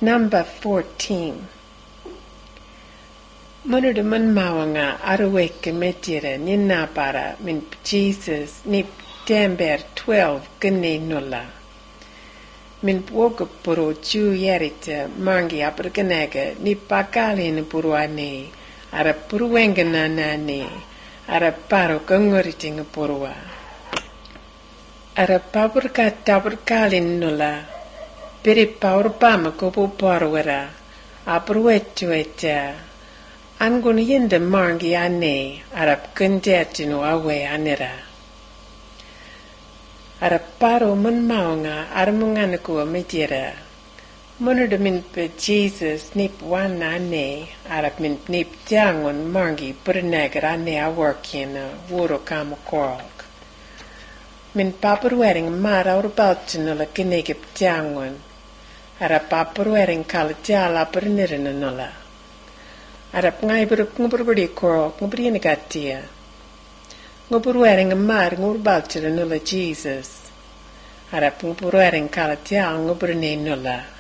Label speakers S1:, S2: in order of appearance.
S1: Number 14. Munur mun mawanga aruweke metire nina para min Jesus nip December 12 gene nulla. Min woga puro ju yerite mangi apergenege ni pakalin puruane ara puruengena nane ara paro kangoriting purua. Ara paburka taburkalin nulla. Piri paur pama kopu porwera apruetueta angun yinde mangi ane arap kunjetinu awe anera arap paro mun maunga armunganuku amitira munur min pe Jesus nip wan ane arap min nip jangun mangi pernegar ane aworkina wuro kamakorok min papuruering mara urbaltinula kinegip jangun Arap papuruering kalajala pernirina nula. Arap ngai nguburi korok nguburi negatia. Nguburuering mar ngurbalchira nula Jesus. Arap nguburuering kalajala nguburi nula.